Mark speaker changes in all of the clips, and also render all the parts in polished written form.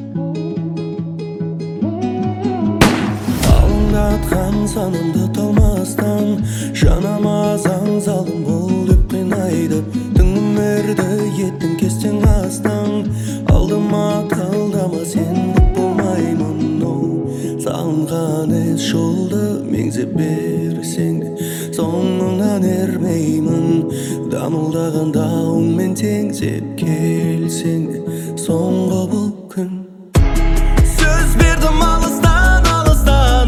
Speaker 1: Алаңдатқан санамды талмастан, жанама заң залым бол деп қинайды. Түңімерді еттің кестен астан, алдыма талдама сендік болмаймын. Салынған із жолды меңзеп берсең де соңынан ермеймін. Дамылдаған дауыңмен теңсеп келсең де соңғы бұл күн. Сөз бердім алыстан, алыстан,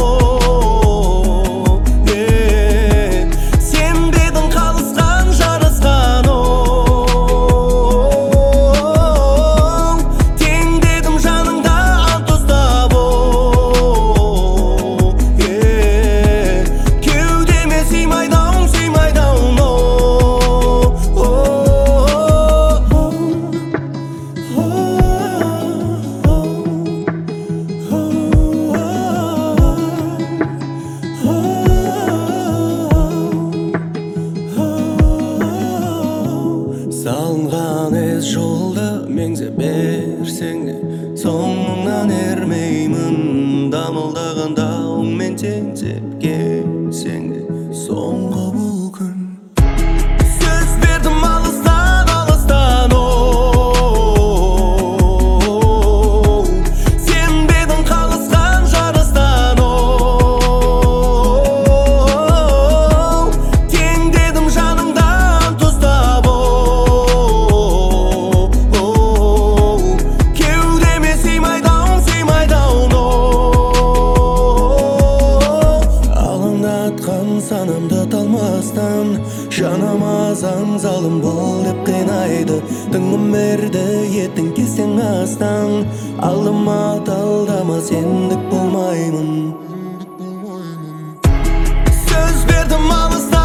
Speaker 1: сенбедің қалысқан, жарысқан, тең дедім жаныңда ант ұстап, кеудеме сыймайдаун, сыймайдаун, салынған із жолды меңзеп берсең де соңынан ермеймін. Дамылдаған дауыңмен теңсеп келсең де соңғы бұл күн. Сөз бердім алыстан, алыстан, сенбедің қалысқан, жарыстан, тең дедім жаныңда ант ұстап, кеудеме сыймайдаун, сыймайдаун, алаңдатқан санамды талмастан, жанама заң залым бол деп қинайды. Түңімерді еттің кестен астан, алдыма талдама сендік болмаймын. Сөз бердім алыстан.